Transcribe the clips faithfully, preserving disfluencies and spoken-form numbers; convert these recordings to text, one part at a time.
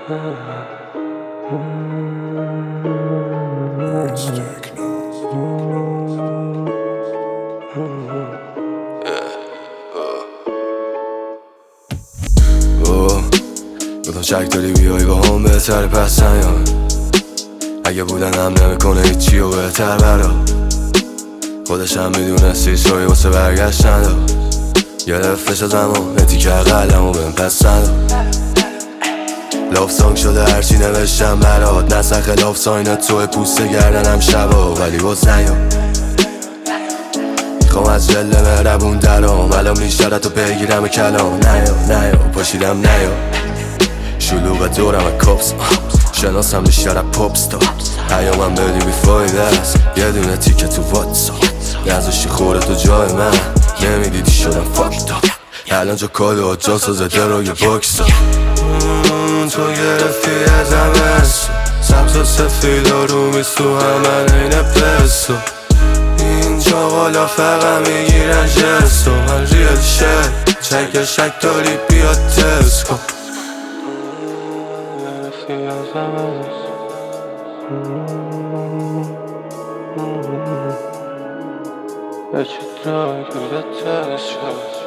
گفتم شک داری بیایی با هم بهتره پس نیام. اگه بودن هم نمیکنه هیچی و بهتر برا خودش هم میدونه سیسوی واسه برگشتن داد. گرفتش از زمان اتیکه قلم و بهم پس نداد. لاف سانگ شده هرچی نوشتم برات، نسخ خلاف ساینت توی پوست گردنم شبا ولی باز نیام. میخوام از جله مهربون درام الان بیشتر تو بگیرم کلام. نیا نیا پاشیدم نیا شلوغ دورم کپس شناسم بیشتر پاپستا. پیامم بدی بی فایده است یه دونه تیکه تو واتساپ. نذاشتی خوره تو جای من نمیدیدی شدم فاکتا. الان جا کادو جا سازده روی باکسا. تو گرفتی از همه سبز و سفید آرومیست تو همه این پسو. اینجا بالا فقط میگیرن جستو. من ریال شد چک شک داری بیاد تست کن. گرفتی از همه بچه درای بیاد تست کن.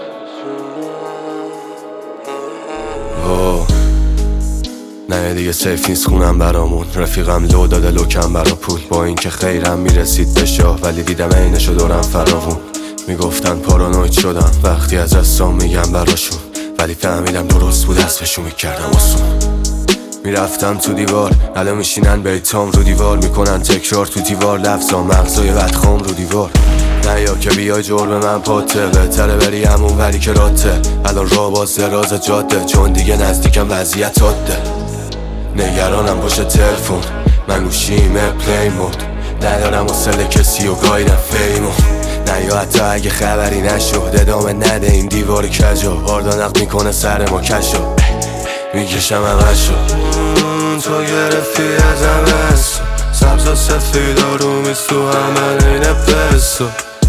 نه دیگه سیف نیست خونم برامون. رفیقم لو داده لوکم برا پول. با اینکه خیرم میرسید به شاه ولی دیدم عینشو دورم فراوون. میگفتن پارانوید شدم وقتی از دستام میگم براشون، ولی فهمیدم درست بود اسمشو میکردم آسون. میرفتم تو دیوار الان میشینن بیتام رو دیوار. میکنن تکرار تو دیوار لفظام مغزای بدخام رو دیوار. نه یا که بیای جرم من پاته بهتره بری همون ولی که راته. الان را باز دراز جاده چون دیگه نزدیکم وضعیت عاده. نگرانم باشه تلفن من گوشیمه پلی مود. ندارم حوصله کسی و گایدم فیمو. نه یا حتی اگه خبری نشد ادامه نده این دیوار کجا. باردانق میکنه سر ما کشو میکشم همه شو. تو گرفتی از همه سبز و سفید آرومیست تو همه این پسو.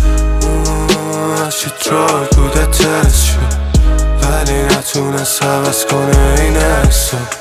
هرچی ترای بوده تست شد ولی نتونست عوض کنه این حسو.